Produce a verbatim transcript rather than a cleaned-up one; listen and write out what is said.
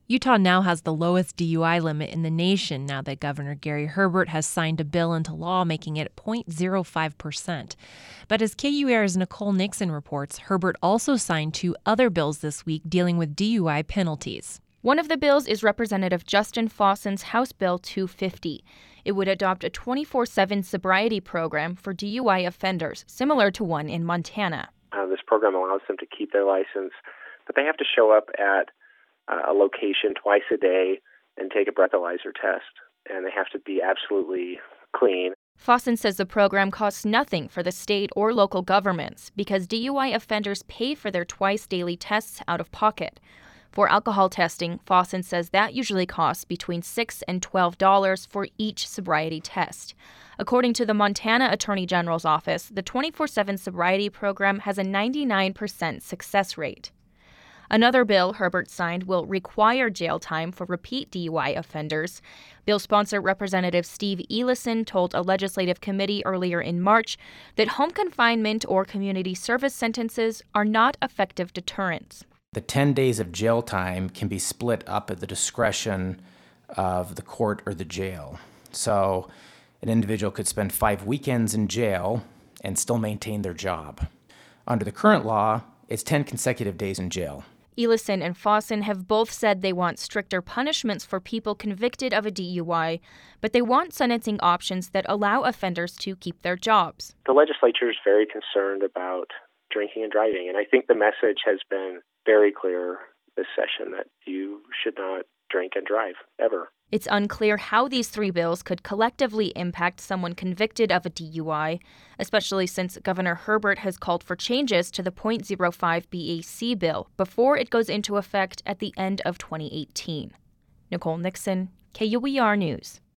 Utah now has the lowest D U I limit in the nation now that Governor Gary Herbert has signed a bill into law making it zero point zero five percent. But as K U A R's Nicole Nixon reports, Herbert also signed two other bills this week dealing with D U I penalties. One of the bills is Representative Justin Fossen's House Bill two fifty. It would adopt a twenty-four seven sobriety program for D U I offenders, similar to one in Montana. Uh, this program allows them to keep their license, but they have to show up at uh, a location twice a day and take a breathalyzer test, and they have to be absolutely clean. Fossen says the program costs nothing for the state or local governments because D U I offenders pay for their twice daily tests out of pocket. For alcohol testing, Fossen says that usually costs between six dollars and twelve dollars for each sobriety test. According to the Montana Attorney General's office, the twenty-four seven sobriety program has a ninety-nine percent success rate. Another bill Herbert signed will require jail time for repeat D U I offenders. Bill sponsor Representative Steve Elison told a legislative committee earlier in March that home confinement or community service sentences are not effective deterrents. The ten days of jail time can be split up at the discretion of the court or the jail. So an individual could spend five weekends in jail and still maintain their job. Under the current law, it's ten consecutive days in jail. Elison and Fossen have both said they want stricter punishments for people convicted of a D U I, but they want sentencing options that allow offenders to keep their jobs. The legislature is very concerned about drinking and driving, and I think the message has been very clear this session that you should not drink and drive, ever. It's unclear how these three bills could collectively impact someone convicted of a D U I, especially since Governor Herbert has called for changes to the point zero five B A C bill before it goes into effect at the end of twenty eighteen. Nicole Nixon, K U E R News.